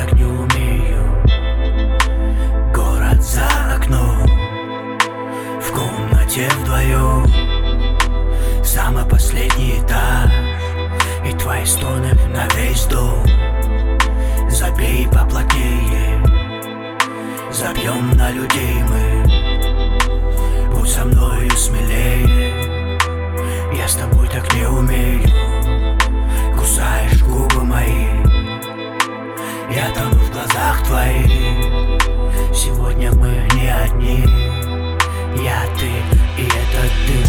так не умею. Город за окном, в комнате вдвоем, самый последний этаж, и твои стоны на весь дом. Забей поплотнее, забьем на людей мы. Будь со мною смелее, я с тобой так не умею. Кусаешь губы мои, я тону в глазах твоих. Сегодня мы не одни, я, ты и этот дым.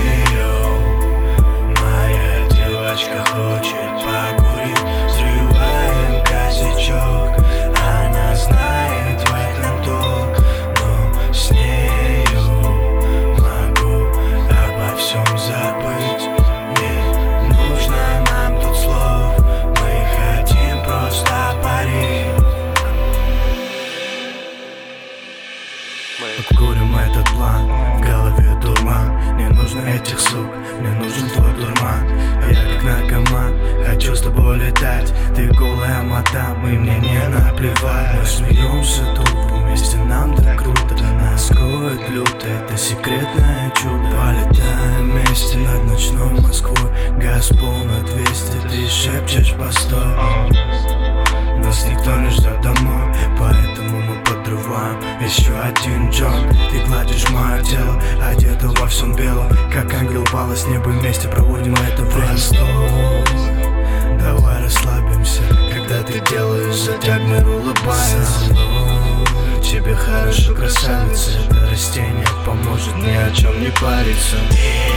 Моя девочка хочет покурить, взрываем косячок. Она знает в этом толк, но с нею могу обо всем забыть. Не нужно нам тут слов, мы хотим просто парить. Мы курим этот план, в голове дурман. Не нужно этих сук, мне нужен твой дурман. Я как наркоман, хочу с тобой летать. Ты голая мадам, и мне не наплевать. Мы смеемся тупо, вместе нам так круто. Нас кроет люто, это секретное чудо. Полетаем вместе над ночной Москвой. Газ пол на 200, ты шепчешь постой. Нас никто не ждет домой, поэтому мы подрываем еще один джойнт. Ты гладишь мое тело, одета во всем белом, как ангел упала с неба, вместе проводим это время. Постой, давай расслабимся, когда ты делаешь затяг, мир улыбается. Тебе хорошо, красавица, это растение поможет ни о чем не париться.